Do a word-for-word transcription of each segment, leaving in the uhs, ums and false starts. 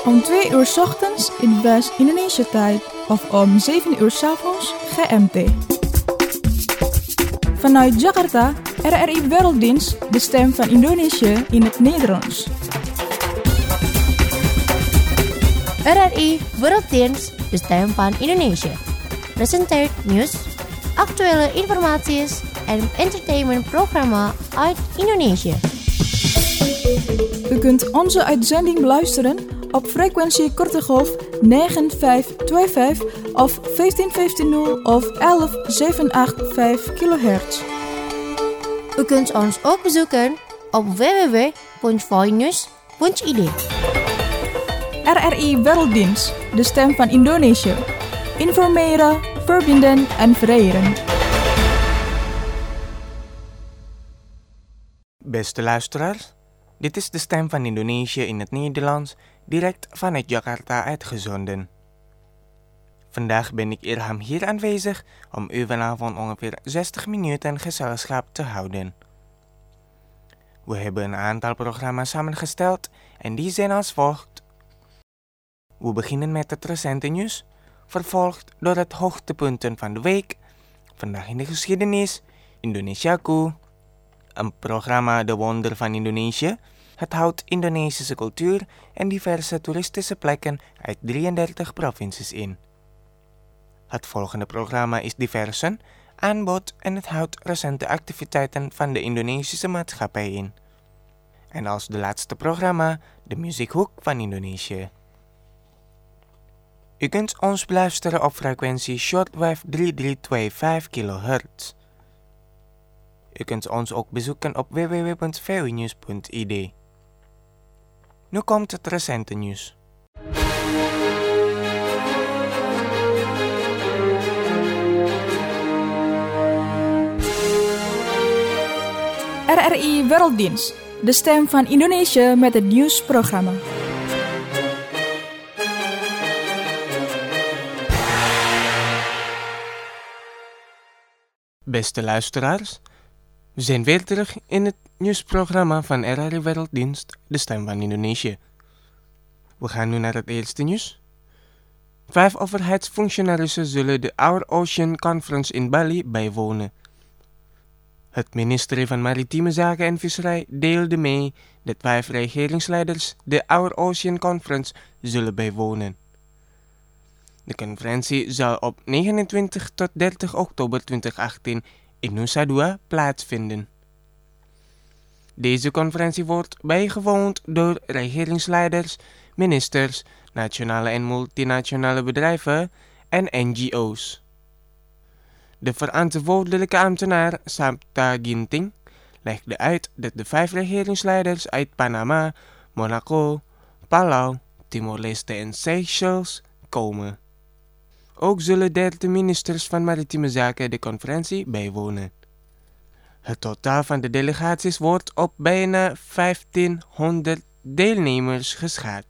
Om twee uur 's ochtends in West-Indonesië-tijd of om zeven uur 's avonds G M T. Vanuit Jakarta, R R I Werelddienst, de stem van Indonesië in het Nederlands. R R I Werelddienst, de stem van Indonesië. Presenteert nieuws, actuele informatie en entertainmentprogramma uit Indonesië. U kunt onze uitzending beluisteren op frequentie korte golf negen vijf twee vijf of vijftien vijftien of elf zevenhonderdachtenvijftig kilohertz. U kunt ons ook bezoeken op w w w punt voinews punt i d. R R I Werelddienst, de stem van Indonesië. Informeren, verbinden en vereren. Beste luisteraars, dit is de stem van Indonesië in het Nederlands, direct vanuit Jakarta uitgezonden. Vandaag ben ik Irham hier aanwezig om u vanavond ongeveer zestig minuten gezelschap te houden. We hebben een aantal programma's samengesteld en die zijn als volgt. We beginnen met het recente nieuws, vervolgd door het hoogtepunten van de week, vandaag in de geschiedenis, Indonesiaku, een programma De Wonder van Indonesië. Het houdt Indonesische cultuur en diverse toeristische plekken uit drieëndertig provincies in. Het volgende programma is Diversen, aanbod en het houdt recente activiteiten van de Indonesische maatschappij in. En als de laatste programma, de Muziekhoek van Indonesië. U kunt ons beluisteren op frequentie shortwave drie drie twee vijf kilohertz. U kunt ons ook bezoeken op w w w punt voinews punt i d. Nu komt het recente nieuws. R R I Werelddienst, de stem van Indonesië met het nieuwsprogramma. Beste luisteraars, we zijn weer terug in het nieuwsprogramma van R R I Werelddienst, de stem van Indonesië. We gaan nu naar het eerste nieuws. Vijf overheidsfunctionarissen zullen de Our Ocean Conference in Bali bijwonen. Het ministerie van Maritieme Zaken en Visserij deelde mee dat vijf regeringsleiders de Our Ocean Conference zullen bijwonen. De conferentie zal op negenentwintig tot dertig oktober tweeduizend achttien in Nusa Dua plaatsvinden. Deze conferentie wordt bijgewoond door regeringsleiders, ministers, nationale en multinationale bedrijven en N G O's. De verantwoordelijke ambtenaar Sabta Ginting legde uit dat de vijf regeringsleiders uit Panama, Monaco, Palau, Timor-Leste en Seychelles komen. Ook zullen dertien ministers van Maritieme Zaken de conferentie bijwonen. Het totaal van de delegaties wordt op bijna vijftienhonderd deelnemers geschat.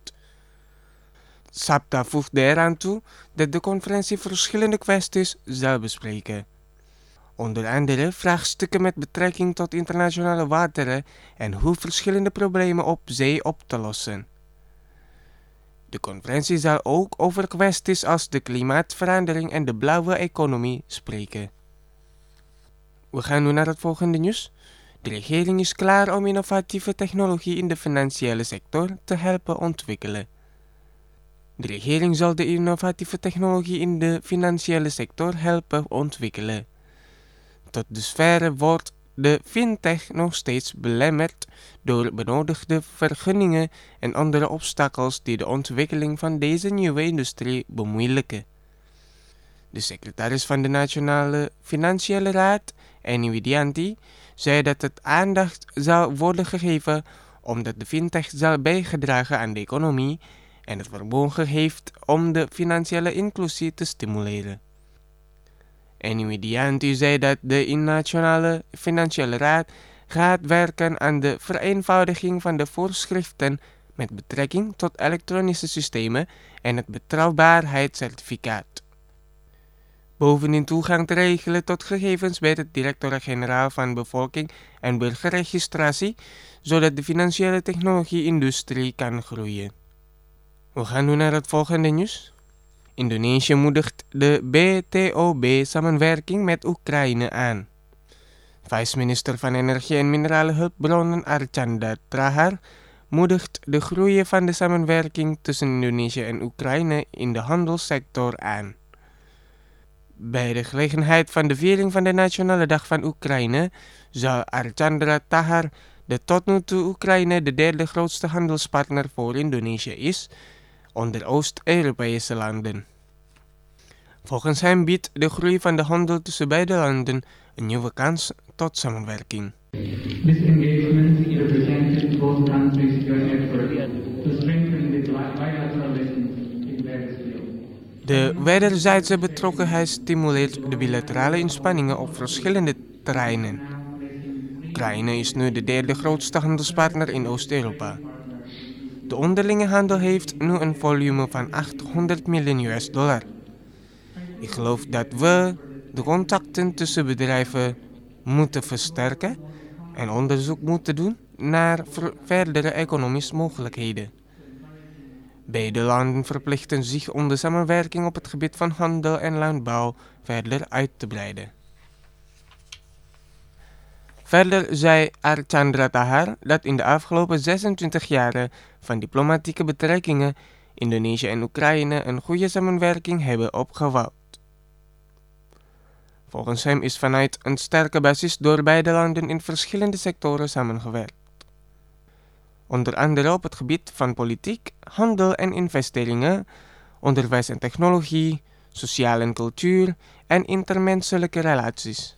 Sabta voegde eraan toe dat de conferentie verschillende kwesties zal bespreken. Onder andere vraagstukken met betrekking tot internationale wateren en hoe verschillende problemen op zee op te lossen. De conferentie zal ook over kwesties als de klimaatverandering en de blauwe economie spreken. We gaan nu naar het volgende nieuws. De regering is klaar om innovatieve technologie in de financiële sector te helpen ontwikkelen. De regering zal de innovatieve technologie in de financiële sector helpen ontwikkelen. Tot dusver wordt de fintech nog steeds belemmerd door benodigde vergunningen en andere obstakels die de ontwikkeling van deze nieuwe industrie bemoeilijken. De secretaris van de Nationale Financiële Raad, Eni Widianti, zei dat het aandacht zal worden gegeven omdat de fintech zal bijgedragen aan de economie en het vermogen heeft om de financiële inclusie te stimuleren. Eni Widianti zei dat de Nationale Financiële Raad gaat werken aan de vereenvoudiging van de voorschriften met betrekking tot elektronische systemen en het betrouwbaarheidscertificaat. Bovendien toegang te regelen tot gegevens bij het Directoraat-Generaal van Bevolking en Burgerregistratie, zodat de financiële technologie-industrie kan groeien. We gaan nu naar het volgende nieuws. Indonesië moedigt de B T O B-samenwerking met Oekraïne aan. Vice-minister van Energie en Minerale Hulpbronnen Archandra Thakar moedigt de groei van de samenwerking tussen Indonesië en Oekraïne in de handelssector aan. Bij de gelegenheid van de viering van de Nationale Dag van Oekraïne zal Archandra Thakar, de tot nu toe Oekraïne de derde grootste handelspartner voor Indonesië is, onder Oost-Europese landen. Volgens hem biedt de groei van de handel tussen beide landen een nieuwe kans tot samenwerking. This engagement represents both countries' joint effort to strengthen the bilateralism in various fields. De wederzijdse betrokkenheid stimuleert de bilaterale inspanningen op verschillende terreinen. Oekraïne is nu de derde grootste handelspartner in Oost-Europa. De onderlinge handel heeft nu een volume van achthonderd miljoen U S dollar. Ik geloof dat we de contacten tussen bedrijven moeten versterken en onderzoek moeten doen naar verdere economische mogelijkheden. Beide landen verplichten zich om de samenwerking op het gebied van handel en landbouw verder uit te breiden. Verder zei Archandra Thakar dat in de afgelopen zesentwintig jaren van diplomatieke betrekkingen Indonesië en Oekraïne een goede samenwerking hebben opgebouwd. Volgens hem is vanuit een sterke basis door beide landen in verschillende sectoren samengewerkt. Onder andere op het gebied van politiek, handel en investeringen, onderwijs en technologie, sociale en cultuur en intermenselijke relaties.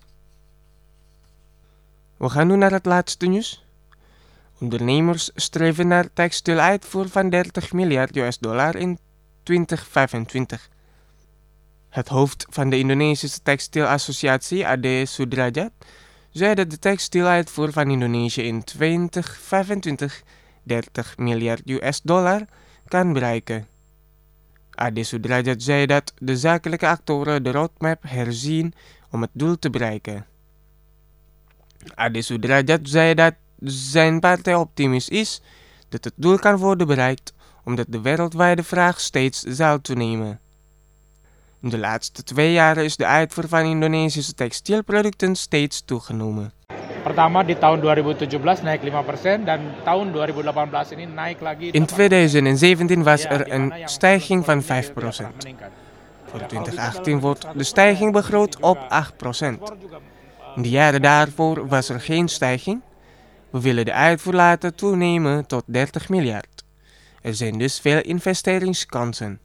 We gaan nu naar het laatste nieuws. Ondernemers streven naar textieluitvoer van dertig miljard U S dollar in twintig vijfentwintig. Het hoofd van de Indonesische Textielassociatie, Ade Sudrajat, zei dat de textieluitvoer van Indonesië in twintig vijfentwintig dertig miljard U S dollar kan bereiken. Ade Sudrajat zei dat de zakelijke actoren de roadmap herzien om het doel te bereiken. Ade Sudrajat zei dat zijn partij optimistisch is dat het doel kan worden bereikt omdat de wereldwijde vraag steeds zal toenemen. In de laatste twee jaren is de uitvoer van Indonesische textielproducten steeds toegenomen. Pertama di tahun dua ribu tujuh belas naik lima persen dan tahun dua ribu delapan belas ini naik lagi. In twintig zeventien was er een stijging van vijf procent. Voor twintig achttien wordt de stijging begroot op acht procent. In de jaren daarvoor was er geen stijging. We willen de uitvoer laten toenemen tot dertig miljard. Er zijn dus veel investeringskansen.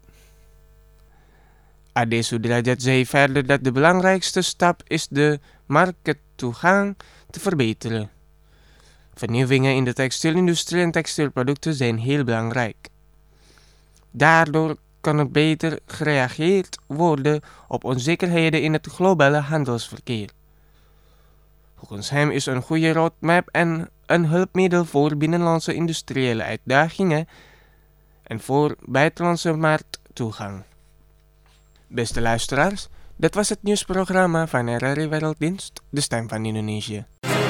Ade Sudrajat zei verder dat de belangrijkste stap is de markttoegang te verbeteren. Vernieuwingen in de textielindustrie en textielproducten zijn heel belangrijk. Daardoor kan er beter gereageerd worden op onzekerheden in het globale handelsverkeer. Volgens hem is een goede roadmap en een hulpmiddel voor binnenlandse industriële uitdagingen en voor buitenlandse markttoegang. Beste luisteraars, dat was het nieuwsprogramma van R R I Werelddienst, de stem van Indonesië.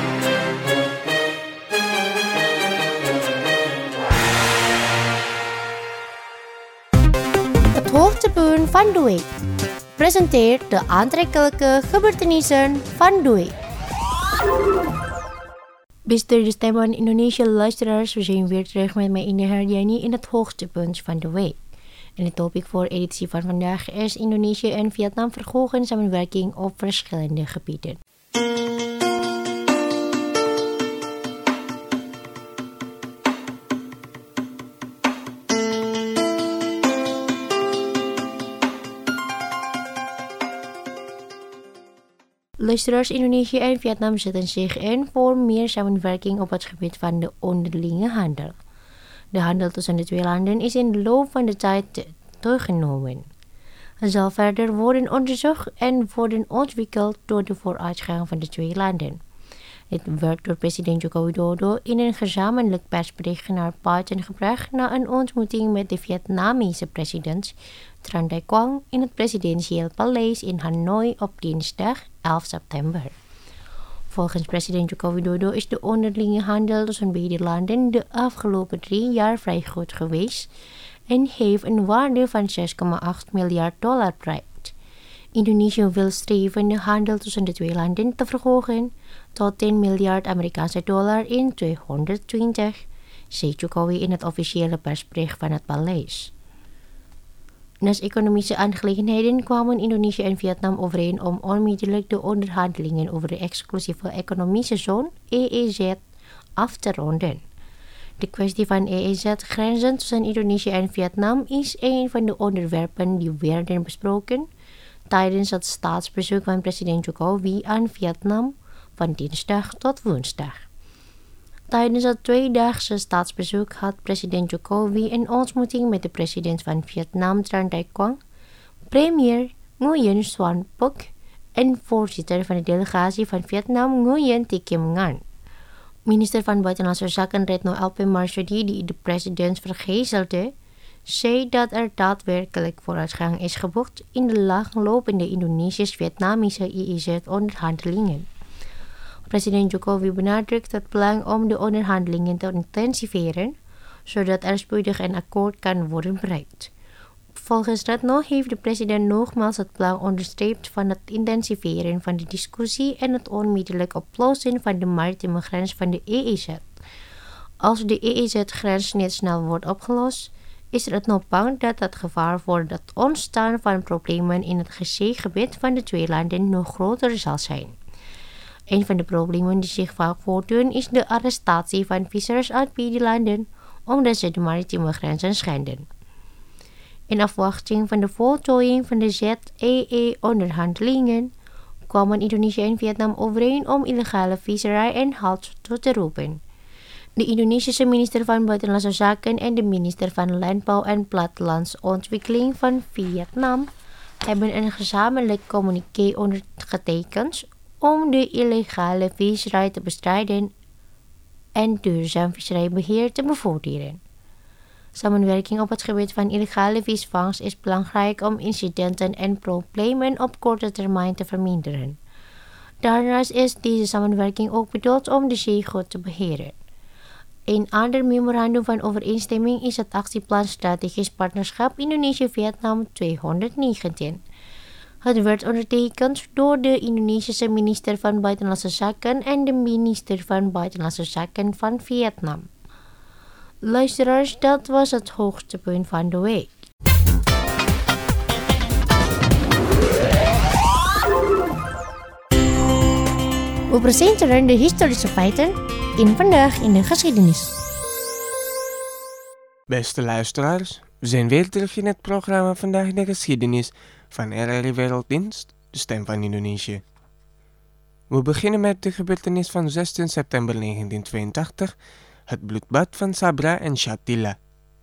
Het hoogtepunt van de week presenteert de aantrekkelijke gebeurtenissen van de week. Beste de stem van Indonesië luisteraars, we zijn weer terug met mij Ine Hardiani in het hoogtepunt van de week. En het topic voor editie van vandaag is Indonesië en Vietnam verhogen samenwerking op verschillende gebieden. Luisteraars, Indonesië en Vietnam zetten zich in voor meer samenwerking op het gebied van de onderlinge handel. De handel tussen de twee landen is in de loop van de tijd toegenomen. Het zal verder worden onderzocht en worden ontwikkeld door de vooruitgang van de twee landen. Dit werd door president Joko Widodo in een gezamenlijk persbericht naar buiten gebracht na een ontmoeting met de Vietnamese president Tran Dai Quang in het presidentieel paleis in Hanoi op dinsdag elf september. Volgens president Joko Widodo is de onderlinge handel tussen beide landen de afgelopen drie jaar vrij goed geweest en heeft een waarde van zes komma acht miljard dollar bereikt. Indonesië wil streven de handel tussen de twee landen te verhogen tot tien miljard Amerikaanse dollar in tweehonderdtwintig, zei Jokowi in het officiële persbericht van het paleis. Naast economische aangelegenheden kwamen Indonesië en Vietnam overeen om onmiddellijk de onderhandelingen over de exclusieve economische zone E E Z af te ronden. De kwestie van E E Z-grenzen tussen Indonesië en Vietnam is een van de onderwerpen die werden besproken tijdens het staatsbezoek van president Jokowi aan Vietnam van dinsdag tot woensdag. Tijdens het tweedaagse staatsbezoek had president Jokowi een ontmoeting met de president van Vietnam Tran Dai Quang, premier Nguyen Xuan Phuc en voorzitter van de delegatie van Vietnam Nguyen Thi Kim Ngan. Minister van Buitenlandse Zaken Retno L P Marsudi, die de president vergezelde, zei dat er daadwerkelijk vooruitgang is geboekt in de langlopende Indonesisch-Vietnamese E E Z-onderhandelingen. President Jokowi benadrukt het belang om de onderhandelingen te intensiveren, zodat er spoedig een akkoord kan worden bereikt. Volgens Retno heeft de president nogmaals het belang onderstreept van het intensiveren van de discussie en het onmiddellijk oplossen van de maritieme grens van de E E Z. Als de E E Z-grens niet snel wordt opgelost, is Retno bang dat het gevaar voor het ontstaan van problemen in het zeegebied van de twee landen nog groter zal zijn. Een van de problemen die zich vaak voordoen is de arrestatie van vissers uit beide landen, omdat ze de maritieme grenzen schenden. In afwachting van de voltooiing van de Z E E-onderhandelingen kwamen Indonesië en Vietnam overeen om illegale visserij en halt toe te roepen. De Indonesische minister van Buitenlandse Zaken en de minister van Landbouw en Plattelandsontwikkeling van Vietnam hebben een gezamenlijk communiqué ondergetekend om de illegale visserij te bestrijden en duurzaam visserijbeheer te bevorderen. Samenwerking op het gebied van illegale visvangst is belangrijk om incidenten en problemen op korte termijn te verminderen. Daarnaast is deze samenwerking ook bedoeld om de zee goed te beheren. Een ander memorandum van overeenstemming is het actieplan Strategisch Partnerschap Indonesië-Vietnam tweehonderdnegentien. Het werd ondertekend door de Indonesische minister van Buitenlandse Zaken en de minister van Buitenlandse Zaken van Vietnam. Luisteraars, dat was het hoogtepunt van de week. We presenteren de historische feiten in Vandaag in de Geschiedenis. Beste luisteraars, we zijn weer terug in het programma Vandaag in de Geschiedenis van R R I Werelddienst, de stem van Indonesië. We beginnen met de gebeurtenis van zestien september negentien tweeëntachtig, het bloedbad van Sabra en Shatila.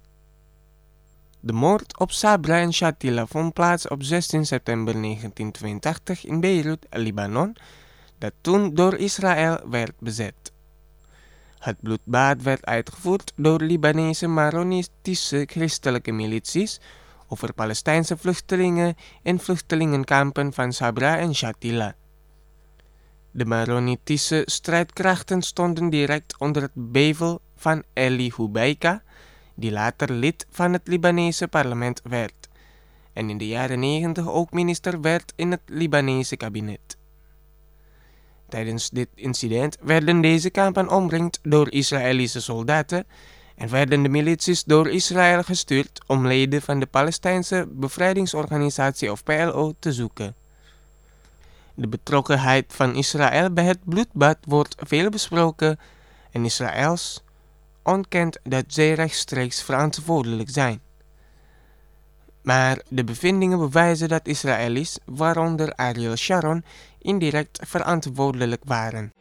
De moord op Sabra en Shatila vond plaats op zestien september negentien tweeëntachtig in Beirut, Libanon, dat toen door Israël werd bezet. Het bloedbad werd uitgevoerd door Libanese Maronitische christelijke milities over Palestijnse vluchtelingen in vluchtelingenkampen van Sabra en Shatila. De Maronitische strijdkrachten stonden direct onder het bevel van Eli Hubaika, die later lid van het Libanese parlement werd en in de jaren negentig ook minister werd in het Libanese kabinet. Tijdens dit incident werden deze kampen omringd door Israëlische soldaten en werden de milities door Israël gestuurd om leden van de Palestijnse bevrijdingsorganisatie of P L O te zoeken. De betrokkenheid van Israël bij het bloedbad wordt veel besproken en Israëls ontkent dat zij rechtstreeks verantwoordelijk zijn. Maar de bevindingen bewijzen dat Israëli's, waaronder Ariel Sharon, indirect verantwoordelijk waren.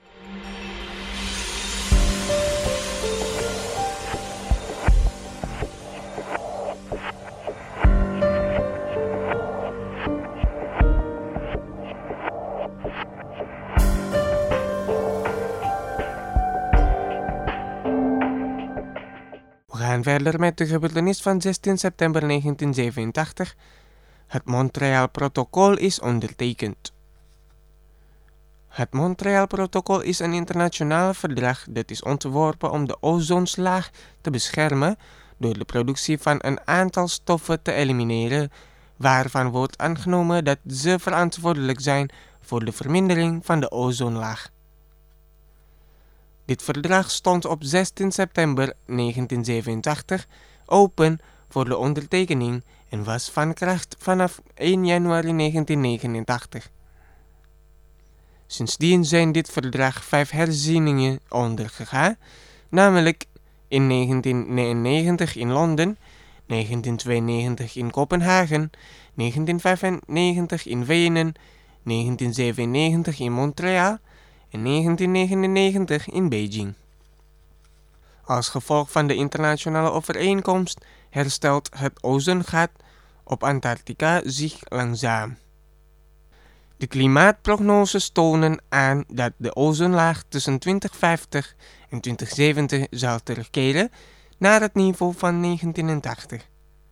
We gaan verder met de gebeurtenis van zestien september negentien zevenentachtig. Het Montreal-protocol is ondertekend. Het Montreal-protocol is een internationaal verdrag dat is ontworpen om de ozonlaag te beschermen door de productie van een aantal stoffen te elimineren waarvan wordt aangenomen dat ze verantwoordelijk zijn voor de vermindering van de ozonlaag. Dit verdrag stond op zestien september negentien zevenentachtig open voor de ondertekening en was van kracht vanaf één januari negentien negenentachtig. Sindsdien zijn dit verdrag vijf herzieningen ondergegaan, namelijk in negentien negenennegentig in Londen, negentien tweeënnegentig in Kopenhagen, negentien vijfennegentig in Wenen, negentien zevenennegentig in Montreal en negentien negenennegentig in Beijing. Als gevolg van de internationale overeenkomst herstelt het ozongat op Antarctica zich langzaam. De klimaatprognoses tonen aan dat de ozonlaag tussen twintig vijftig en twintig zeventig zal terugkeren naar het niveau van negentien tachtig.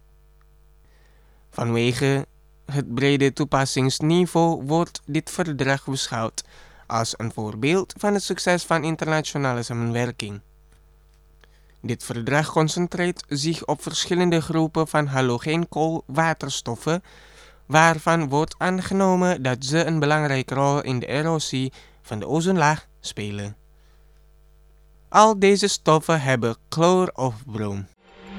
Vanwege het brede toepassingsniveau wordt dit verdrag beschouwd als een voorbeeld van het succes van internationale samenwerking. Dit verdrag concentreert zich op verschillende groepen van halogeenkoolwaterstoffen, waarvan wordt aangenomen dat ze een belangrijke rol in de erosie van de ozonlaag spelen. Al deze stoffen hebben chloor of brom.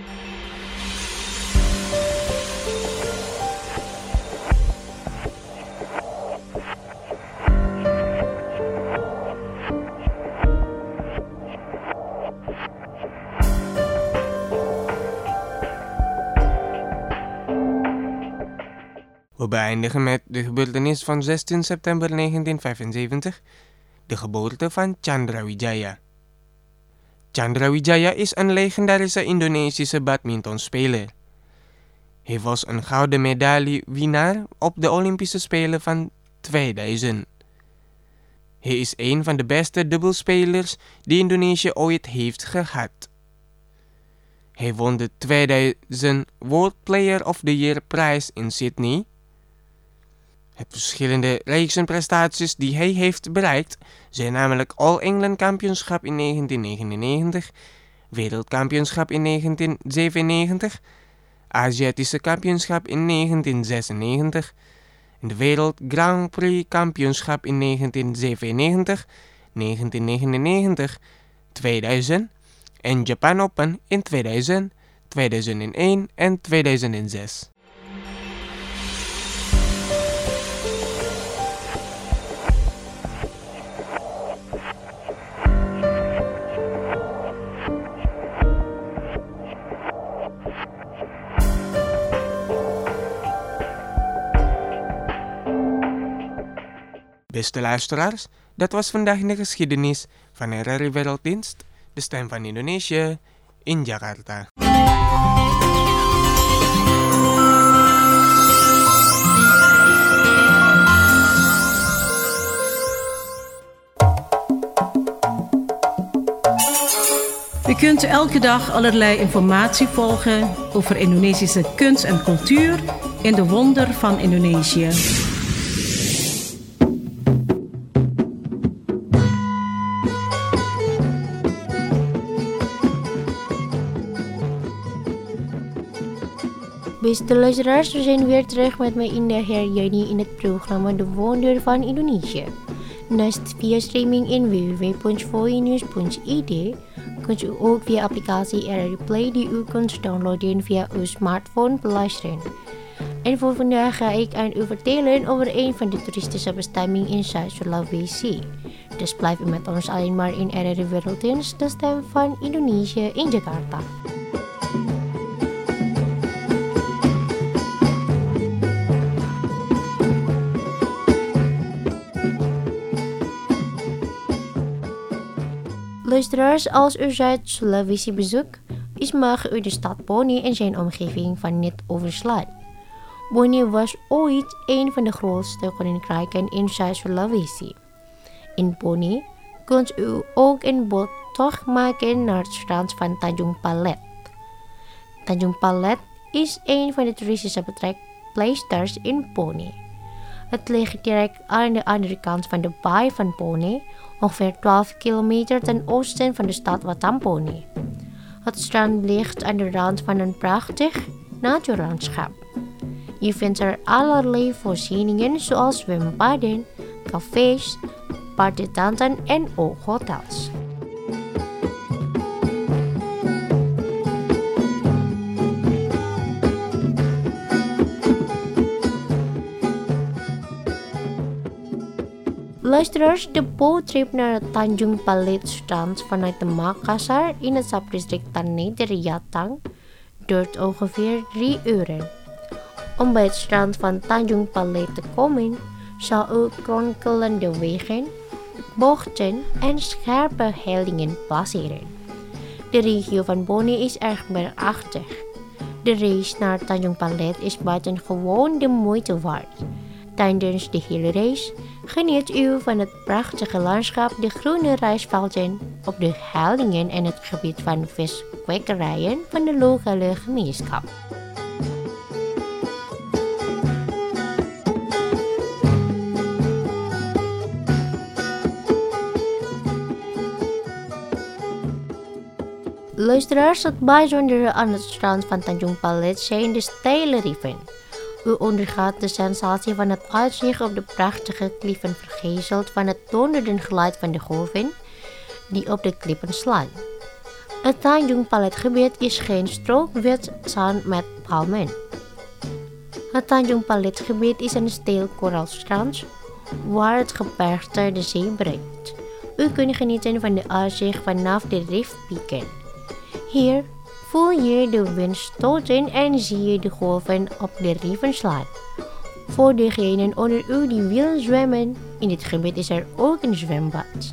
We beëindigen met de gebeurtenis van zestien september negentien vijfenzeventig, de geboorte van Chandra Wijaya. Chandra Wijaya is een legendarische Indonesische badmintonspeler. Hij was een gouden medaillewinnaar op de Olympische Spelen van tweeduizend. Hij is een van de beste dubbelspelers die Indonesië ooit heeft gehad. Hij won de tweeduizend World Player of the Year prijs in Sydney. Het verschillende reeksen prestaties die hij heeft bereikt zijn namelijk All England kampioenschap in negentien negenennegentig, wereldkampioenschap in negentien zevenennegentig, Aziatische kampioenschap in negentien zesennegentig en de wereld Grand Prix kampioenschap in negentien zevenennegentig, negentien negenennegentig, tweeduizend en Japan Open in tweeduizend, tweeduizendéén en tweeduizend zes. Beste luisteraars, dat was vandaag in de geschiedenis van R R I Werelddienst, de stem van Indonesië, in Jakarta. U kunt elke dag allerlei informatie volgen over Indonesische kunst en cultuur in de wonder van Indonesië. Beste luisteraars, we zijn weer terug met mijn Indah Heryani in het programma De Wonder van Indonesië. Naast via streaming in w w w punt voinews punt i d kunt u ook via applicatie R R I Play die u kunt downloaden via uw smartphone beluisteren. En voor vandaag ga ik aan u vertellen over een van de toeristische bestemmingen in Zuid-Sulawesi. Dus blijf u met ons alleen maar in R R I Werelddienst, de stem van Indonesië in Jakarta. Luisteraars, als u Zuid-Sulawesi bezoekt, is mag u de stad Bone en zijn omgeving van niet overslaan. Bone was ooit een van de grootste koninkrijken in Zuid-Sulawesi. In Bone kunt u ook een boottocht maken naar het strand van Tanjung Palet. Tanjung Palet is een van de toeristische betrekpleisters in Bone. Het ligt direct aan de andere kant van de baai van Bone, ongeveer twaalf kilometer ten oosten van de stad Watampone. Het strand ligt aan de rand van een prachtig natuurlandschap. Je vindt er allerlei voorzieningen zoals zwembaden, cafés, partytenten en ook hotels. Luisteraars, de boottrip naar het Tanjung Palit strand vanuit de Makassar in het subdistrict Taneh Riyatang duurt ongeveer drie uren. Om bij het strand van Tanjung Palit te komen, zal u kronkelende wegen, bochten en scherpe hellingen passeren. De regio van Boni is erg bergachtig. De reis naar Tanjung Palit is buitengewoon de moeite waard. Tijdens de hele reis geniet u van het prachtige landschap, de groene rijstvelden op de hellingen en het gebied van viskwekerijen van de lokale gemeenschap. Luisteraars, het bijzondere aan het strand van Tanjung Palit zijn de steile rieven. U ondergaat de sensatie van het uitzicht op de prachtige kliffen vergezeld van het donderende geluid van de golven die op de klippen slaan. Het Tanjung Palit gebied is geen strook wit zand met palmen. Het Tanjung Palit gebied is een steel koraalstrand waar het gebergte de zee breekt. U kunt genieten van de uitzicht vanaf de rifpieken. Hier voel je de wind stoten en zie je de golven op de rieven slaan. Voor degenen onder u die willen zwemmen, in dit gebied is er ook een zwembad.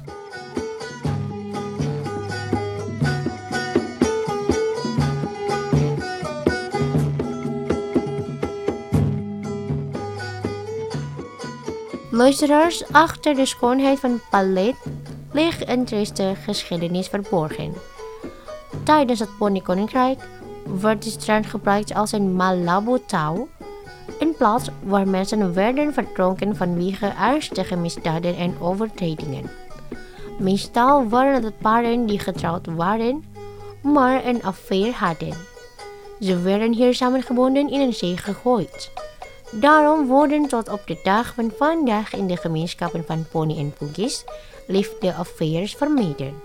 Luisteraars, achter de schoonheid van Palit ligt een trieste geschiedenis verborgen. Tijdens het Pony-koninkrijk werd het strand gebruikt als een Malabo-touw, een plaats waar mensen werden verdronken vanwege ernstige misdaden en overtredingen. Meestal waren het paren die getrouwd waren, maar een affaire hadden. Ze werden hier samengebonden in een zee gegooid. Daarom worden tot op de dag van vandaag in de gemeenschappen van Pony en Bugis liefde-affaires vermeden.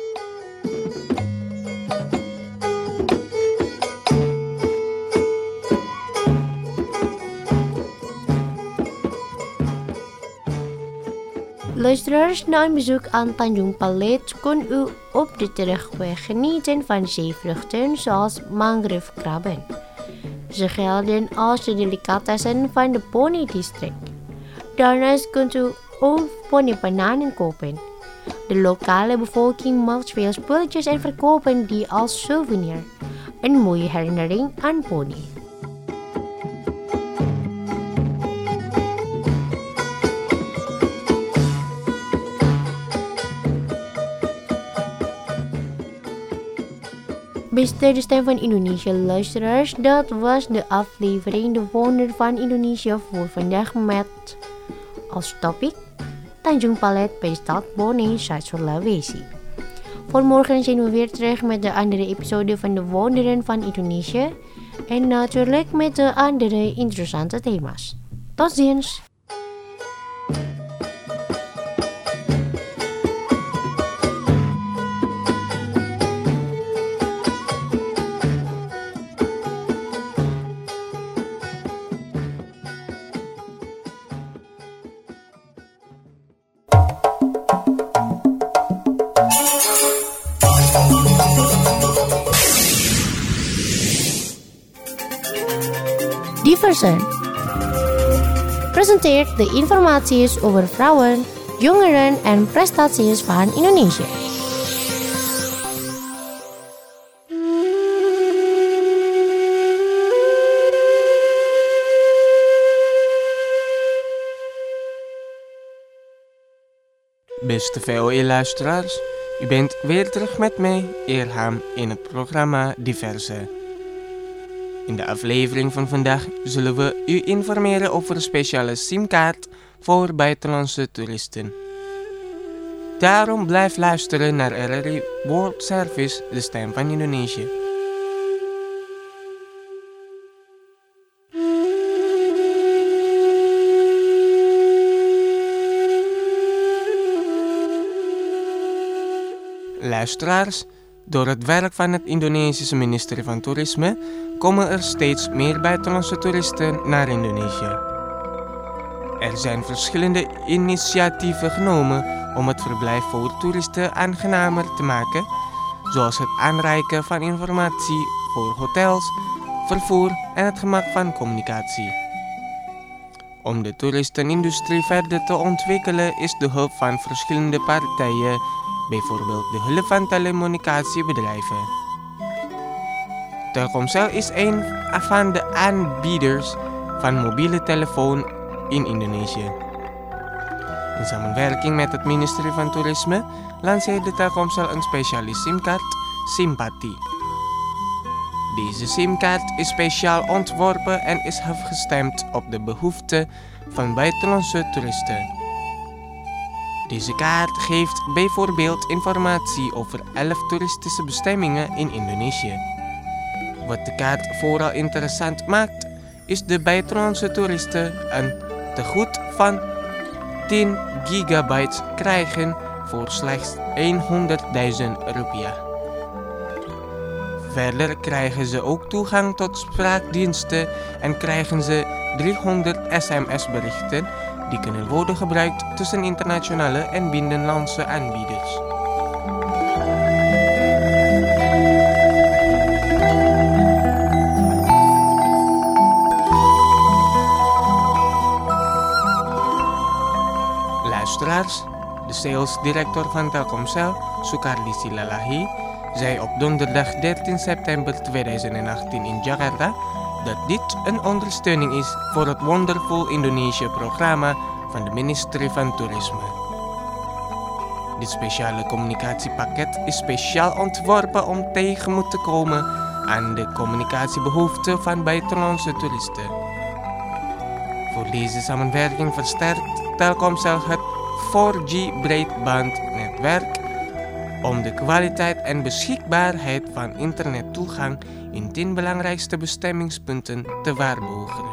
Luisteraars, na een bezoek aan Tanjung Palit kunt u op de terugweg genieten van zeevruchten zoals mangrovekrabben. Ze gelden als de delicatessen van de Pony-district. Daarnaast kunt u ook ponybananen kopen. De lokale bevolking maakt veel spulletjes en verkopen die als souvenir. Een mooie herinnering aan Pony. Beste de Stem van Indonesië luisteraars, dat was de aflevering De Wonder van Indonesië voor vandaag met als topic Tanjung Palit bij de stad Boni, Zuid-Sulawesi. Voor morgen zijn we weer terug met de andere episode van De Wonderen van Indonesië en natuurlijk met de andere interessante thema's. Tot ziens! Diversen presenteert de informaties over vrouwen, jongeren en prestaties van Indonesië. Beste V O E-luisteraars, u bent weer terug met mij, Irham, in het programma Diverse. In de aflevering van vandaag zullen we u informeren over een speciale simkaart voor buitenlandse toeristen. Daarom blijf luisteren naar R R I World Service, de stem van Indonesië. Luisteraars, door het werk van het Indonesische ministerie van Toerisme komen er steeds meer buitenlandse toeristen naar Indonesië. Er zijn verschillende initiatieven genomen om het verblijf voor toeristen aangenamer te maken, zoals het aanreiken van informatie voor hotels, vervoer en het gemak van communicatie. Om de toeristenindustrie verder te ontwikkelen is de hulp van verschillende partijen, bijvoorbeeld de hulp van telecommunicatiebedrijven. Telkomsel is een van de aanbieders van mobiele telefoon in Indonesië. In samenwerking met het ministerie van Toerisme lanceerde Telkomsel een speciale simkaart, Simpati. Deze simkaart is speciaal ontworpen en is afgestemd op de behoeften van buitenlandse toeristen. Deze kaart geeft bijvoorbeeld informatie over elf toeristische bestemmingen in Indonesië. Wat de kaart vooral interessant maakt, is de buitenlandse toeristen een tegoed van tien gigabyte krijgen voor slechts honderdduizend rupiah. Verder krijgen ze ook toegang tot spraakdiensten en krijgen ze driehonderd sms-berichten die kunnen worden gebruikt tussen internationale en binnenlandse aanbieders. Luisteraars, de salesdirecteur van Telkomsel, Sukardi Silalahi, zei op donderdag dertien september tweeduizend achttien in Jakarta dat dit een ondersteuning is voor het Wonderful Indonesië programma van het ministerie van Toerisme. Dit speciale communicatiepakket is speciaal ontworpen om tegemoet te komen aan de communicatiebehoeften van buitenlandse toeristen. Voor deze samenwerking versterkt Telkomsel het vier G breedbandnetwerk om de kwaliteit en beschikbaarheid van internettoegang in tien belangrijkste bestemmingspunten te waarborgen.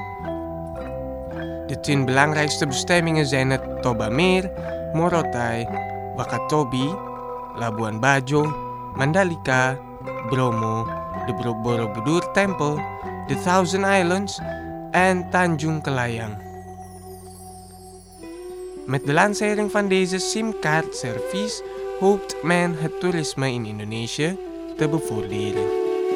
De tien belangrijkste bestemmingen zijn het Toba Meer, Morotai, Wakatobi, Labuan Bajo, Mandalika, Bromo, de Borobudur Tempel, de Thousand Islands en Tanjung Kelayang. Met de lancering van deze simkaartservice hoopt men het toerisme in Indonesië te bevorderen.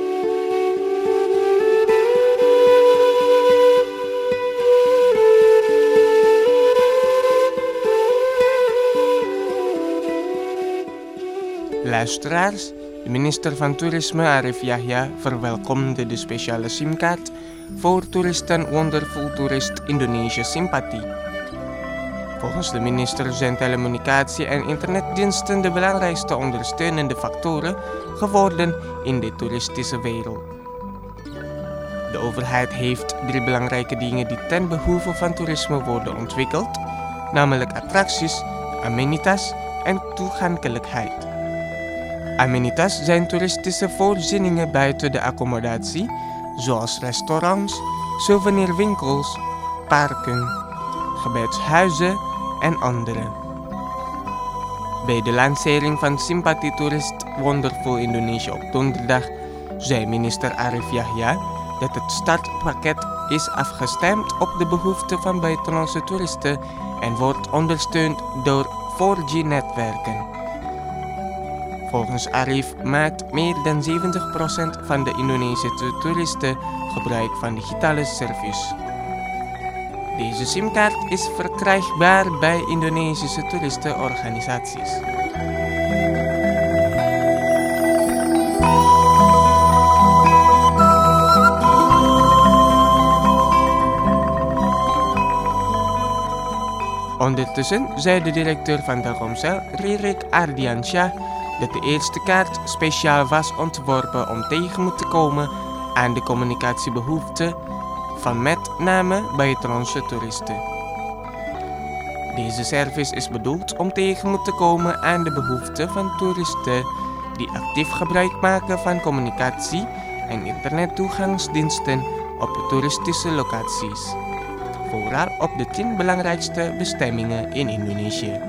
Luisteraars, de minister van Toerisme Arif Yahya verwelkomde de speciale simkaart voor toeristen Wonderful Tourist Indonesia Simpati. Volgens de minister zijn telecommunicatie en internetdiensten de belangrijkste ondersteunende factoren geworden in de toeristische wereld. De overheid heeft drie belangrijke dingen die ten behoeve van toerisme worden ontwikkeld, namelijk attracties, amenitas en toegankelijkheid. Amenitas zijn toeristische voorzieningen buiten de accommodatie, zoals restaurants, souvenirwinkels, parken, gebedshuizen en andere. Bij de lancering van Simpati Tourist Wonderful Indonesië op donderdag zei minister Arif Yahya dat het startpakket is afgestemd op de behoeften van buitenlandse toeristen en wordt ondersteund door vier G netwerken. Volgens Arif maakt meer dan zeventig procent van de Indonesische toeristen gebruik van digitale service. Deze simkaart is verkrijgbaar bij Indonesische toeristenorganisaties. Ondertussen zei de directeur van Telkomsel, Ririk Ardiansyah, dat de eerste kaart speciaal was ontworpen om tegemoet te komen aan de communicatiebehoeften van met name buitenlandse toeristen. Deze service is bedoeld om tegemoet te komen aan de behoeften van toeristen die actief gebruik maken van communicatie en internettoegangsdiensten op toeristische locaties. Vooral op de tien belangrijkste bestemmingen in Indonesië.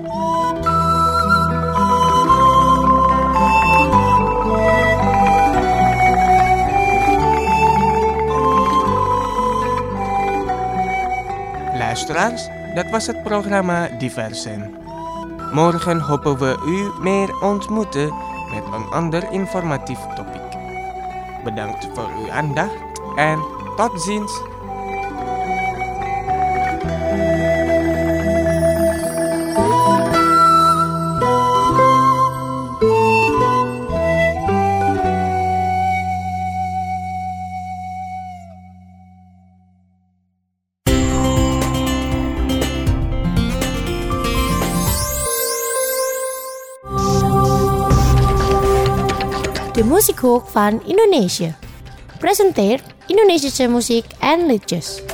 Luisteraars, dat was het programma Diversen. Morgen hopen we u meer ontmoeten met een ander informatief topic. Bedankt voor uw aandacht en tot ziens. De Muziekhoek van Indonesië presenteert Indonesische muziek en liedjes.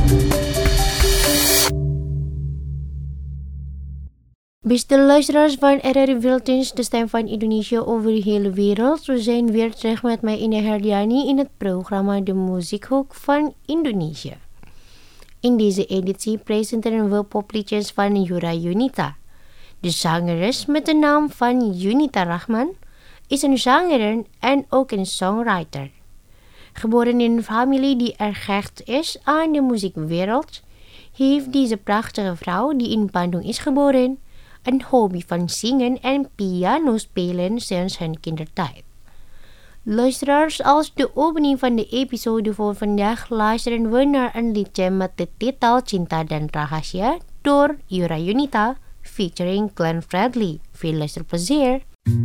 Beste luisteraars van R R I Werelddienst, de stem van Indonesië over de hele wereld. We zijn weer terug met mij Ine Herdiani in het programma De Muziekhoek van Indonesië. In deze editie presenteren we popliedjes van Yura Yunita. De zangeres met de naam van Yunita Rahman is een zanger en ook een songwriter. Geboren in een familie die erg gehecht is aan de muziekwereld, heeft deze prachtige vrouw die in Bandung is geboren een hobby van zingen en piano spelen sinds hun kindertijd. Luisteraars, als de opening van de episode voor vandaag luisteren we naar een liedje met de titel Cinta dan Rahasia door Yura Yunita featuring Glenn Fredly. Veel luisterplezier!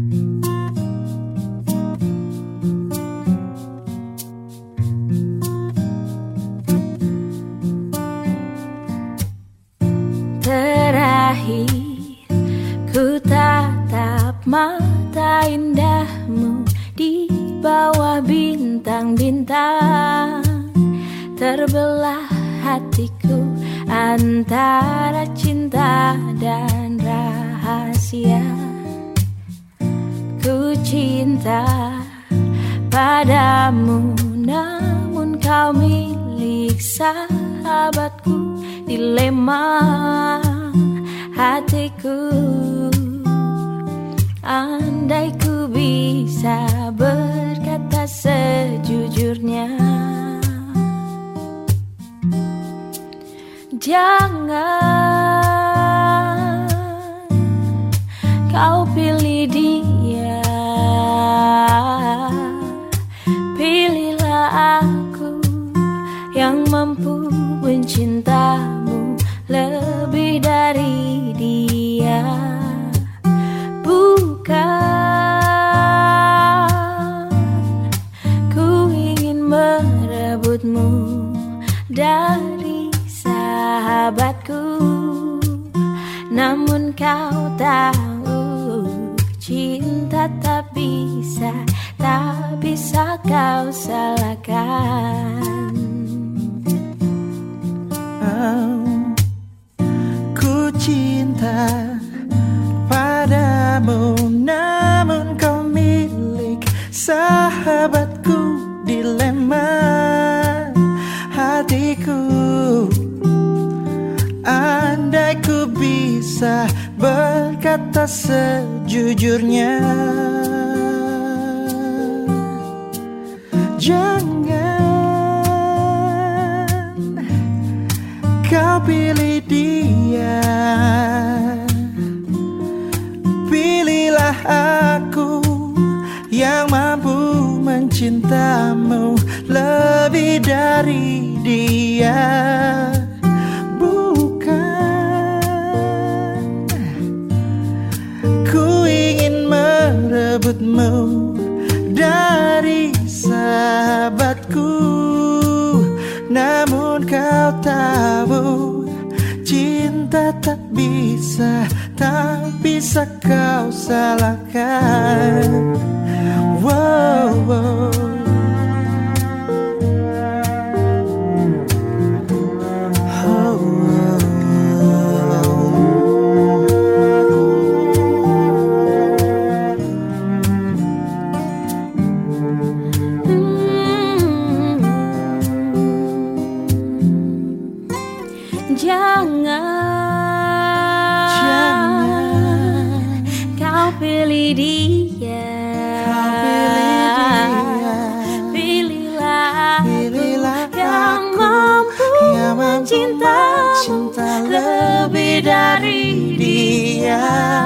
Terakhir ku tatap mata indahmu di bawah bintang-bintang. Terbelah hatiku antara cinta dan rahasia. Ku cinta padamu namun kau milik sahabatku. Dilema hatiku, andai ku bisa berkata sejujurnya. Jangan kau pilih dia, pilihlah aku yang mampu mencintamu lebih dari dia. Bukan ku ingin merebutmu dari sahabatku, namun kau tahu cinta tak bisa, tak bisa kau salahkan. Ku cinta padamu namun kau milik sahabatku. Dilema hatiku, andai ku bisa berkata sejujurnya. Jangan kau pilih dia, pilihlah aku yang mampu mencintamu lebih dari dia. Bukan ku ingin merebutmu dari sahabatku, namun kau tahu cinta tak bisa, tak bisa kau salahkan. Wow, wow. Oh, oh, oh. Jangan, Jangan kau pilih dia, kau pilih dia. Pilihlah, Pilihlah yang aku mampu yang mampu cinta cinta lebih dari dia.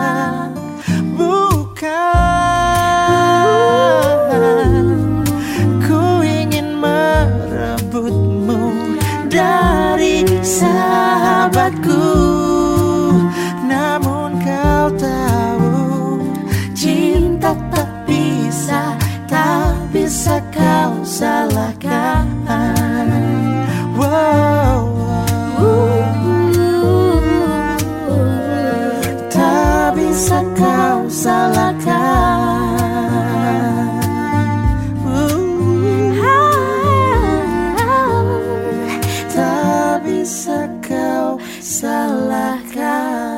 Bukan ku ingin merebutmu dari sahabatku, namun kau tahu cinta tak bisa, tak bisa kau salahkan. Wow, tak bisa kau salahkan. Tak bisa kau salahkan.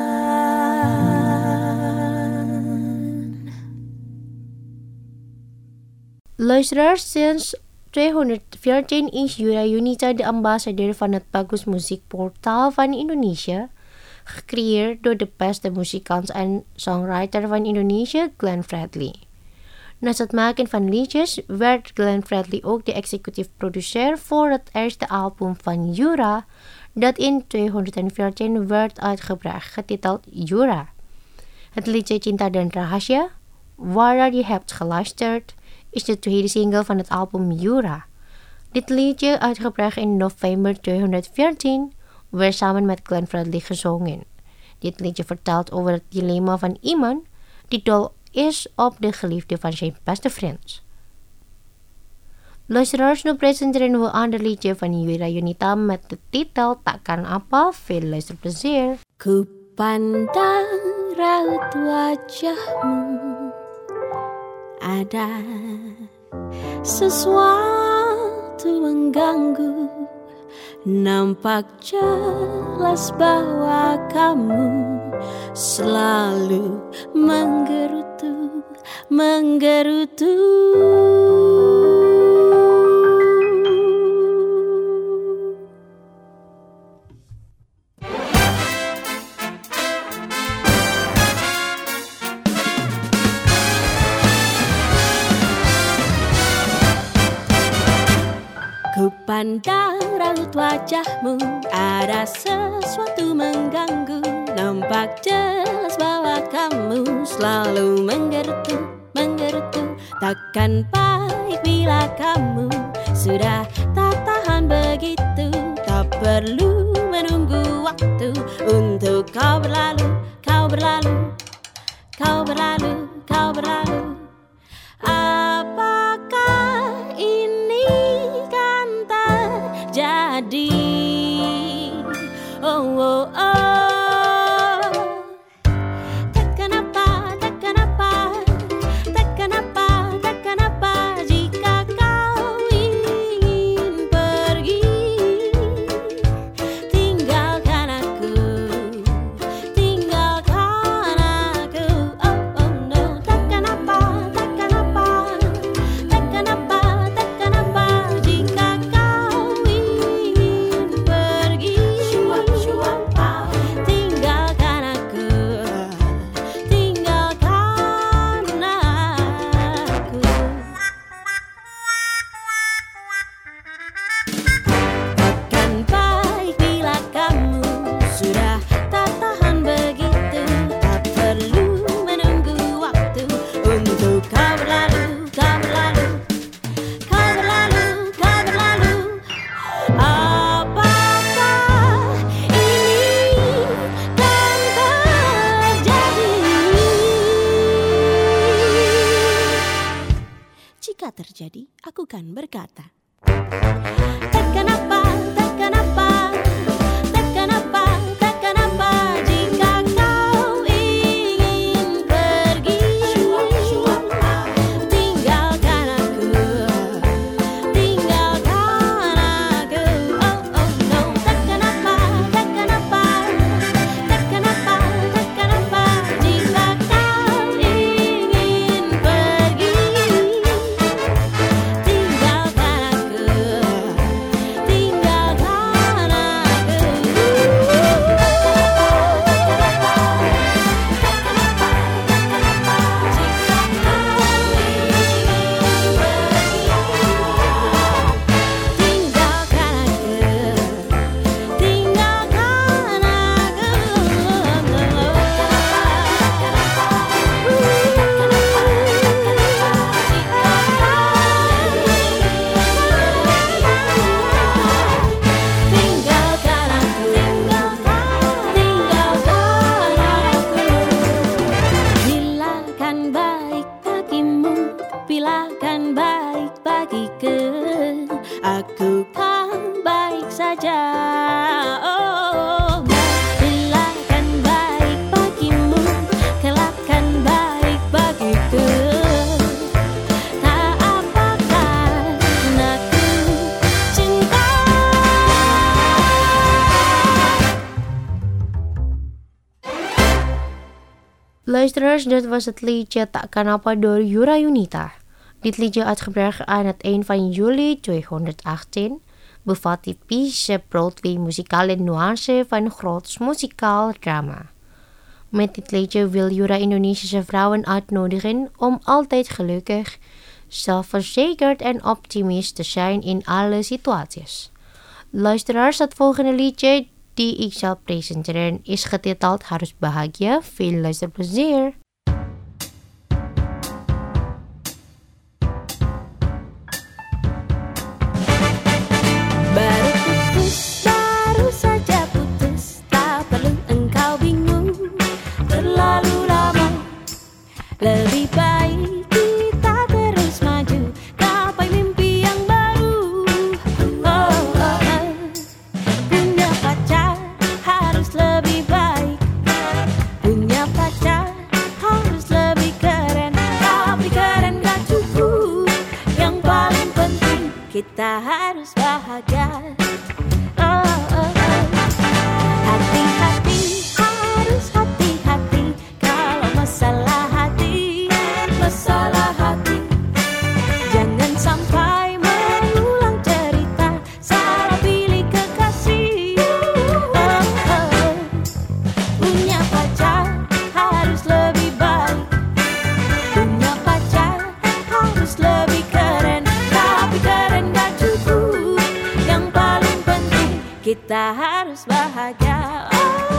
Luisteraars, sinds tweehonderd veertien is Jura Unita de ambassadeur van het Bagus Muziekportaal van Indonesië, gecreëerd door de beste muzikant en songwriter van Indonesië, Glenn Fredly. Naast het maken van liedjes werd Glenn Fredly ook de executief producer voor het eerste album van Jura, dat in tweehonderd veertien werd uitgebracht, getiteld Jura. Het liedje Cinta dan Rahasia, waar je hebt geluisterd, is de tweede single van het album Jura. Dit liedje, uitgebracht in november tweehonderd veertien, werd samen met Glenn Fredly gezongen. Dit liedje vertelt over het dilemma van iemand die dol is op de geliefde van zijn beste vriend. Luisteraars, nu presenteren we een ander liedje van Jura Unita met de titel Takkan Apa. Veel luisterplezier. Ku pandang raut wajahmu, ada sesuatu mengganggu. Nampak jelas bahwa kamu selalu menggerutu, menggerutu. Ku pandang raut wajahmu, ada sesuatu mengganggu. Nampak jelas bahwa kamu selalu menggerutu, menggerutu. Takkan baik bila kamu sudah tak tahan begitu. Tak perlu menunggu waktu untuk kau berlalu, kau berlalu, kau berlalu, kau berlalu. Apakah ini kan terjadi? Oh, oh, oh. Takkan apa, takkan apa, takkan apa, takkan apa jika kau ingin pergi, tinggalkan aku, tinggalkan aku. Oh, oh no. Takkan apa, takkan apa, takkan apa, takkan apa jika kau ingin pergi, tinggalkan aku, tinggalkan aku. Takkan baik bila kamu sudah tak tahan begitu. Tak perlu menunggu waktu untuk kau berlalu, kau berlalu, kau berlalu, kau berlalu. Apakah ini kan terjadi? Jika terjadi, aku kan berkata, takkan apa, takkan apa, takkan apa, takkan apa jika kau ingin pergi, tinggalkan aku, tinggalkan aku. Oh, oh no. Takkan apa, takkan apa, takkan apa, takkan apa jika kau ingin pergi, tinggalkan aku, tinggalkan Luisteraars, dat was het liedje Tak Kenapa door Yura Yunita. Dit liedje uitgebracht aan het eind van juli tweeduizend achttien bevat typische Broadway-muzikale nuance van groots muzikaal drama. Met dit liedje wil Yura Indonesische vrouwen uitnodigen om altijd gelukkig, zelfverzekerd en optimistisch te zijn in alle situaties. Luisteraars, het volgende liedje die ik zal presenteren is getiteld Harus Bahagia. Veel luisterplezier! Baru putus, baru saja putus, tak perlu engkau bingung terlalu lama. Lebih baik kita terus maju, gapai mimpi yang baru. Oh, oh, oh. Punya pacar harus lebih baik, punya pacar harus lebih keren. Tapi keren gak cukup, yang paling penting kita harus bahagia. Oh, oh, oh. Hati-hati, harus hati-hati kalau masalah hati, masalah hati. Jangan sampai mengulang cerita, salah pilih kekasih. Oh, oh. Punya pacar harus lebih baik, punya pacar harus lebih keren. Tapi keren gak cukup, yang paling penting kita harus bahagia.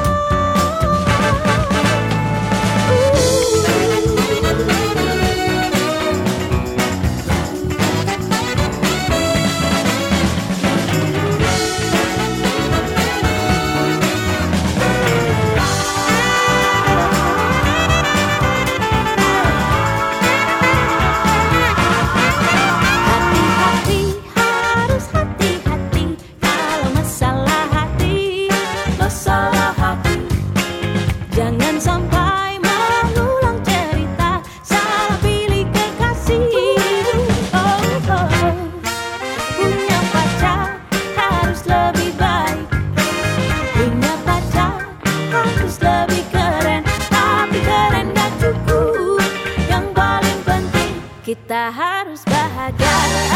Hati-hati, harus hati-hati kalau masalah hati, masalah hati. Jangan sampai mengulang cerita, salah pilih kekasih. Oh, oh. Punya pacar harus lebih baik, punya pacar harus lebih keren. Tapi keren gak cukup, yang paling penting kita harus bahagia.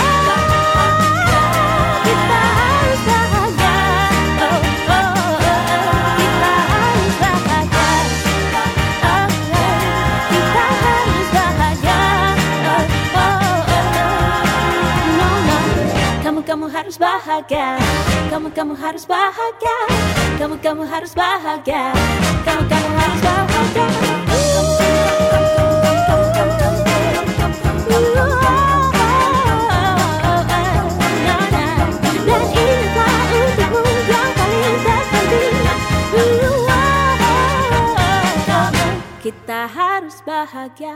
Kita harus bahagia. Oh, oh, oh. Kita harus bahagia. Oh, oh. Kita harus bahagia. Oh, oh, oh. No, no. Kamu, kamu harus bahagia. Kamu, kamu harus bahagia. Kamu, kamu harus bahagia. Kamu, kamu harus bahagia. Dan inilah untukmu yang paling terpenting. Kita harus bahagia.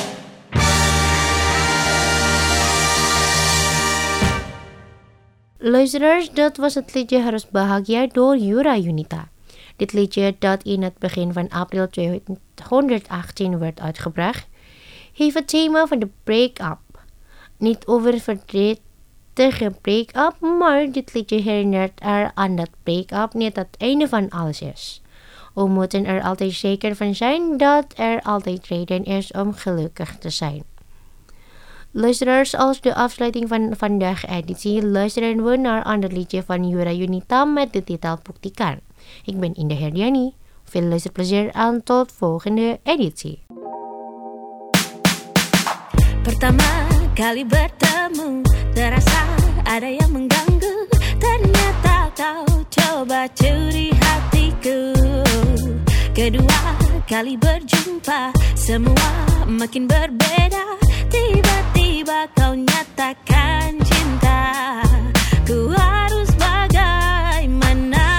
Luisteraars, dat was het liedje Harus Bahagia door Yura Yunita. Dit liedje, dat in het begin van april tweeduizend achttien werd uitgebracht, heeft het thema van de break-up. Niet over verdrietige break-up, maar dit liedje herinnert er aan dat break-up niet het einde van alles is. We moeten er altijd zeker van zijn dat er altijd reden is om gelukkig te zijn. Luisteraars, als de afsluiting van vandaag editie luisteren we naar een ander liedje van Yura Yunita met de titel Buktikan. Ik ben Indah Herdiani. Veel luisterplezier en tot volgende editie. Pertama kali bertemu, terasa ada yang mengganggu. Ternyata kau coba curi hatiku. Kedua kali berjumpa, semua makin berbeda. Tiba-tiba kau nyatakan cinta. Ku harus bagaimana?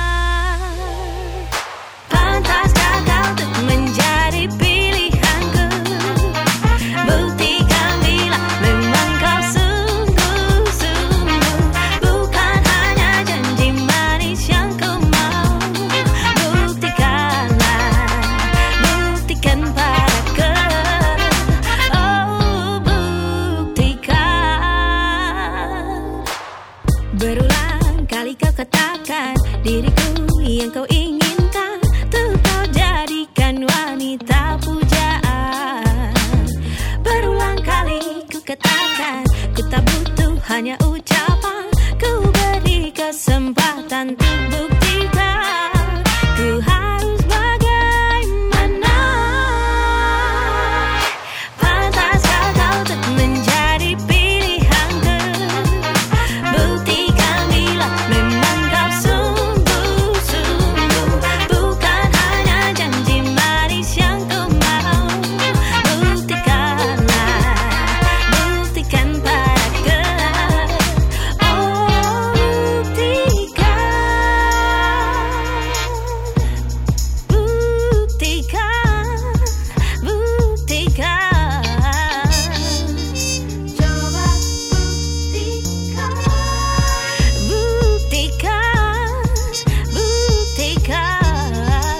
Pantaskah kau untuk menjadi pilihanku? Buktikan bila memang kau sungguh-sungguh, bukan hanya janji manis yang ku mau. Buktikanlah, buktikan padaku. Oh, buktikan. Berulang kali kau katakan diriku yang kau inginkan, tuh kau jadikan wanita kesempatan untuk buktikan ku harus bagaimana. Pantaskah kau untuk menjadi pilihanku? Buktikan bila memang kau sungguh-sungguh, bukan hanya janji manis yang ku mau. Buktikanlah, buktikan padaku. Oh, buktikan, buktikan, buktikan. Coba buktikan, buktikan, buktikan.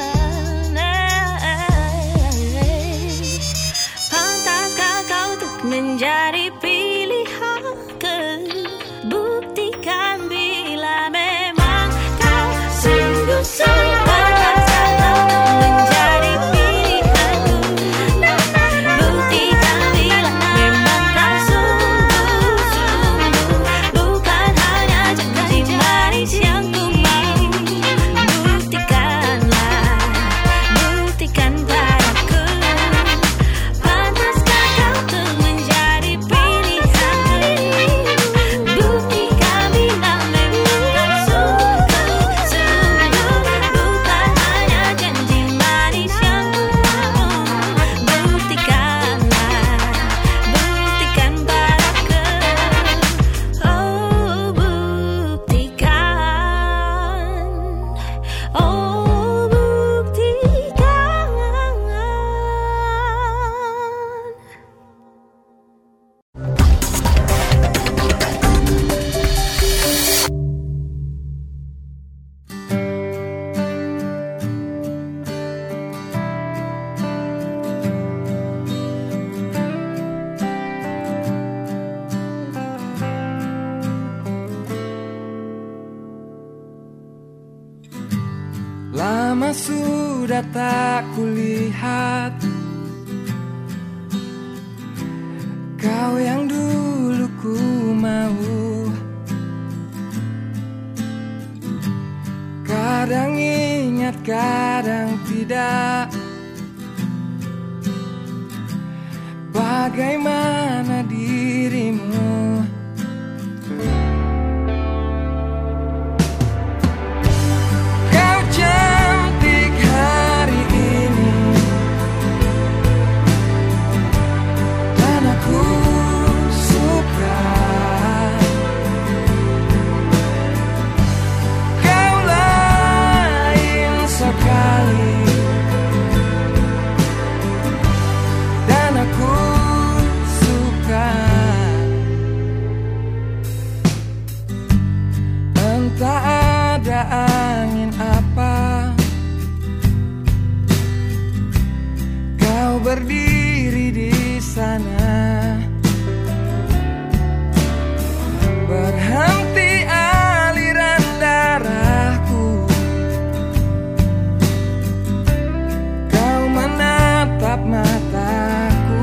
Pantaskah kau untuk menjadi pilihanku? Buktikan bila memang kau sungguh-sungguh. Pantaskah kau untuk menjadi pilihanku? Buktikan bila memang kau sungguh-sungguh, bukan hanya janji manis yang ku mau. Buktikanlah, buktikan padaku. Pantaskah kau untuk menjadi pilihanku? Buktikan bila memang kau sungguh-sungguh, bukan hanya janji manis yang ku mau. Buktikanlah, buktikan padaku. Oh, buktikan, oh, buktikan. Lama sudah tak kulihat kau yang dulu ku mau. Kadang ingat, kadang tidak. Bagaimana dirimu? Kau cantik hari ini, dan aku suka. Kau lain sekali, dan aku suka. Entah ada angin apa, kau berdiri di sana. Berhenti aliran darahku, kau menatap mataku.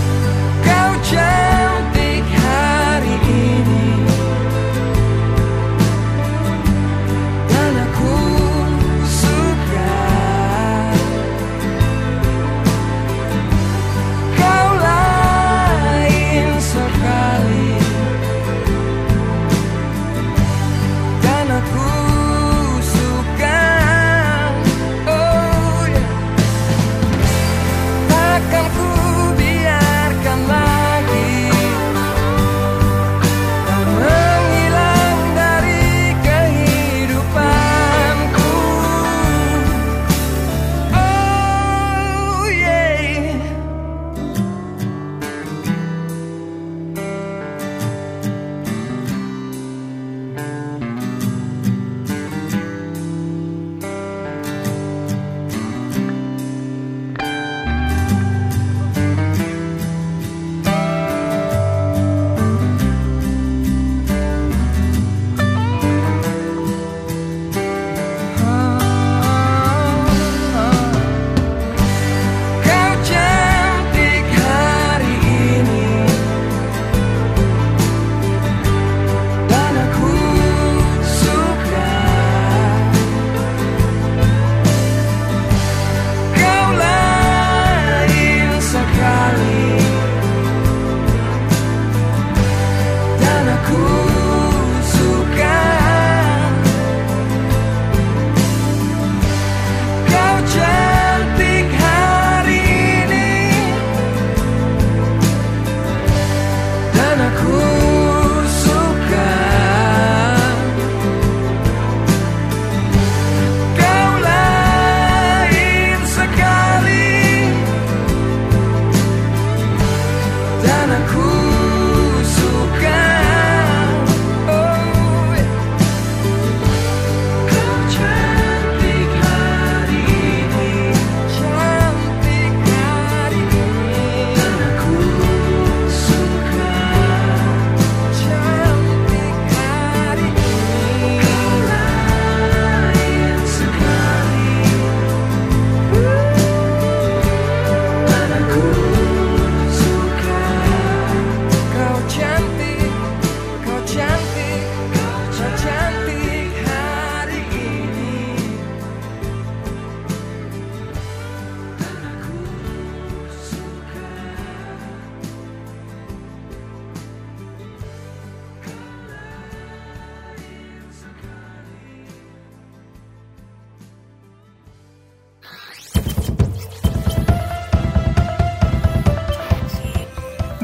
Kau cantik hari ini,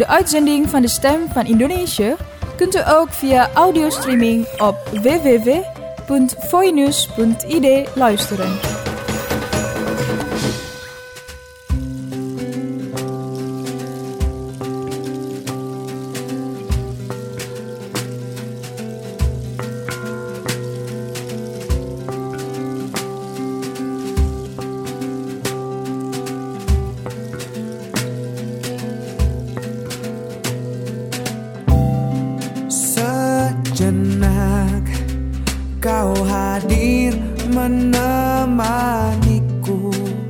De uitzending van de Stem van Indonesië kunt u ook via audiostreaming op w w w punt voinews punt i d luisteren. Sejenak kau hadir menemaniku,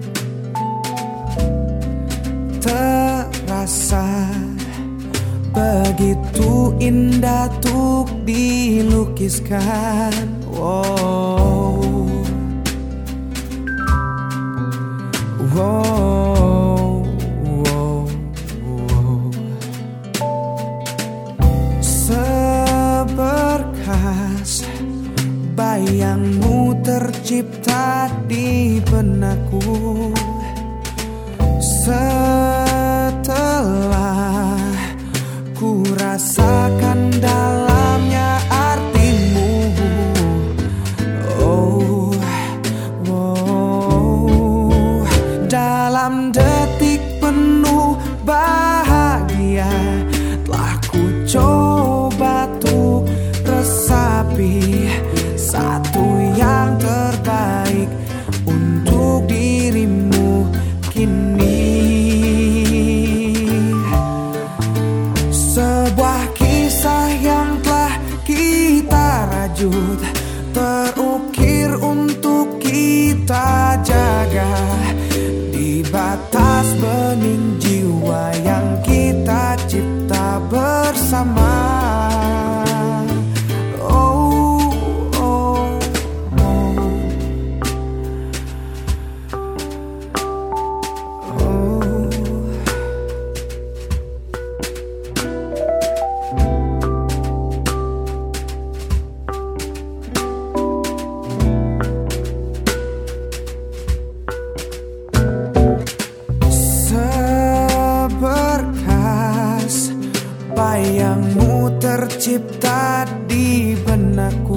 terasa begitu indah untuk dilukiskan. Wow, wow, wow, wow. Seberkas bayangmu tercipta di benakku. Setelah ku rasakan dalamnya artimu, oh, oh. Dalam detik penuh bahagia telah ku coba tuh resapi satu yang terbaik untuk dirimu kini. Sebuah kisah yang telah kita rajut, terukir untuk kita jaga di batas bening jiwa yang kita cipta bersama. Oh, oh, oh. Oh. Seberkas bayangmu tercipta di benakku.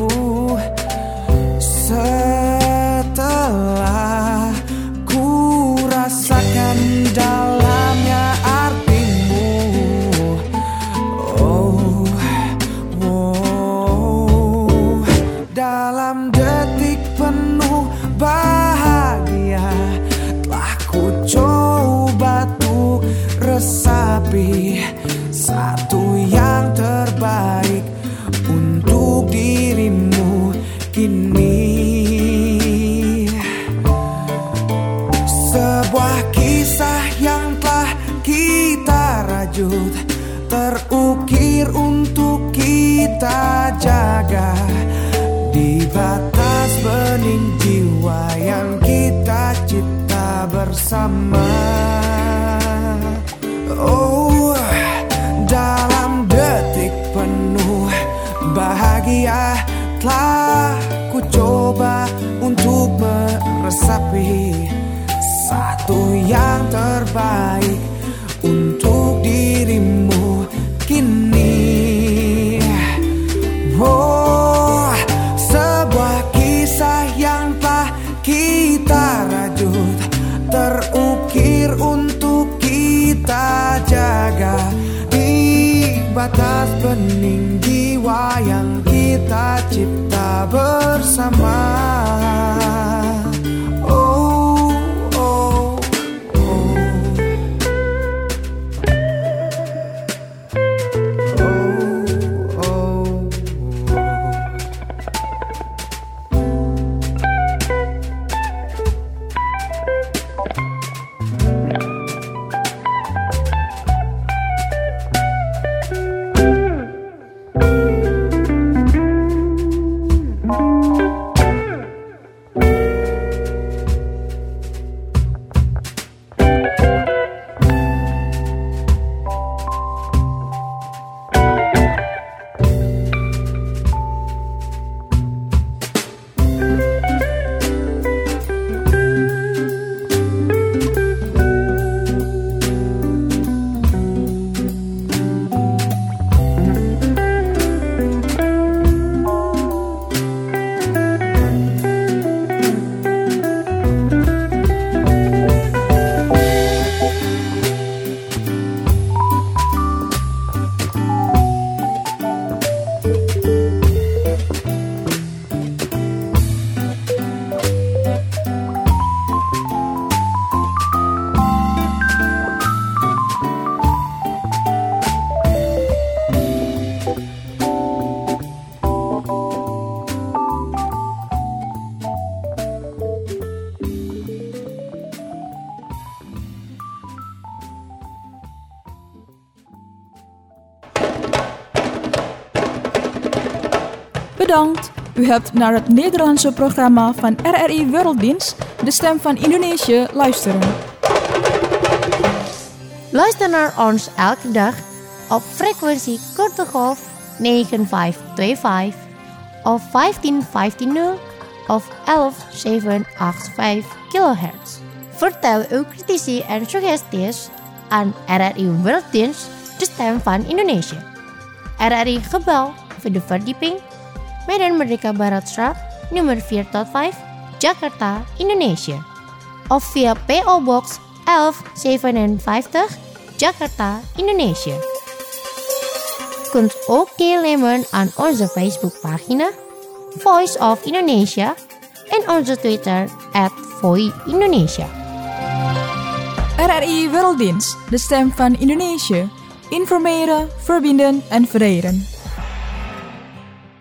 Setelah ku rasakan dalamnya artimu, oh, oh. Dalam detik penuh bahagia telah ku coba tuh resapi satu yang terbaik untuk dirimu kini. Sebuah kisah yang telah kita rajut, terukir untuk kita jaga di batas bening jiwa yang kita cipta bersama. Oh, dalam detik penuh bahagia telah ku coba untuk meresapi satu yang terbaik untuk dirimu kini. Oh, sebuah kisah yang telah kita rajut, terukir untuk kita jaga di batas bening jiwa yang kita cipta bersama. Oh, oh, oh. Oh, oh, Bedankt. U hebt naar het Nederlandse programma van R R I Werelddienst, de stem van Indonesië, luisteren. Luister naar ons elke dag op frequentie korte golf negen vijf twee vijf of vijftien vijftien of elf zeven acht vijf kilohertz. Vertel uw critici en suggesties aan R R I Werelddienst, de stem van Indonesië. R R I Gebouw, vierde verdieping, Medan Merdeka Baratstraat, nummer vier tot vijf, Jakarta, Indonesië. Of via P O Box elf zevenenvijftig, Jakarta, Indonesië. Kunt ook deelnemen aan onze Facebookpagina Voice of Indonesia en onze Twitter at Voi Indonesia. R R I Werelddienst, de stem van Indonesië. Informeren, verbinden en vereren.